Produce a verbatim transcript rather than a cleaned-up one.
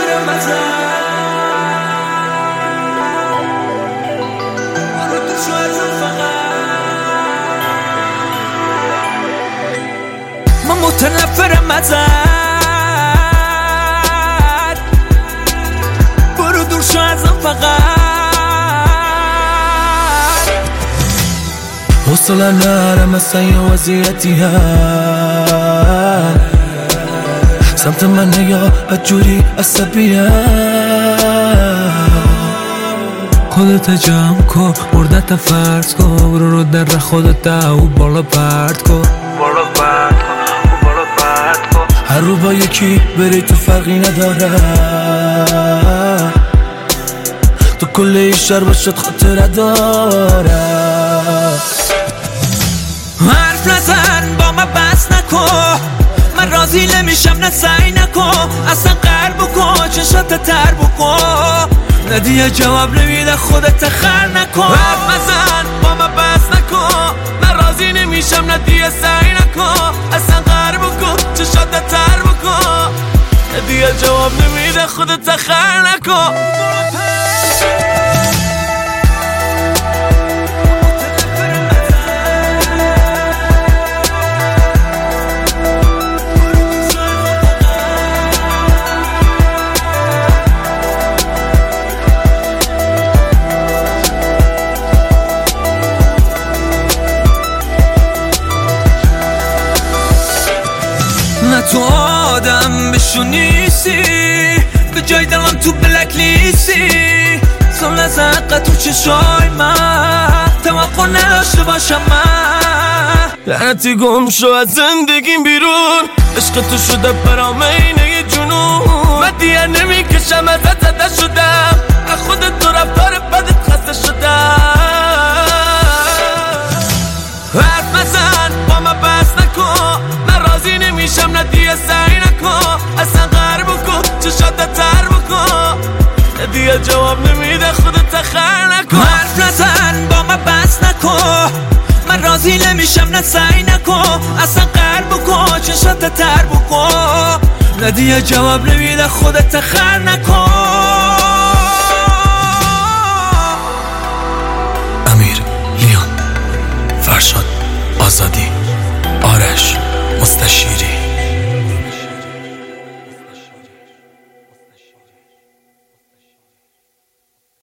نفرم ازت برو دور شو ازم فقط من متنفرم ازت برو دور شو ازم فقط حوصله نرم اصلا یه وضعیتی هست سمت من نگاه بدجوری عصبیه خودت جمع کن مردت فرض کن برو رو در خودت او بالا پرد کن بالا پرد کن بالا پرد کن هر رو با یکی بری تو فرقی نداره تو کل این شهر باشد خاطره داره حرف نزن با من بس نکن من راضی نمیشم نه سعی نکن اصلا قهر بکن چشات تر بکن ندیه جواب نمیده خودت خر نکن حرف نزن با من بس نکن من راضی نمیشم ندیه سعی نکن اصلا قهر بکن چشات تر بکن ندیه جواب نمیده خودت خر نکن نه تو آدم بشونیسی به جای دلم تو بلک لیستی سال از حقا تو چشای من توقع نداشته باشم من لعنتی گم شو از زندگیم بیرون عشق تو شده برام اینه جنون من دیگه نمیکشم ازت زده شدم از خودت تو رفتار بدت خسته شدم حرف نزن با من بس نکن من راضی نمیشم ندیه سعی نکن اصلا قهر بکن چشات تر بکن ندیه جواب نمیده خودت خر نکن حرف نزن با من بس نکن من راضی نمیشم نه سعی نکن اصلا قهر بکن چشات تر بکن ندیه جواب نمیده خودت خر نکن امیر لیان فرشاد آزادی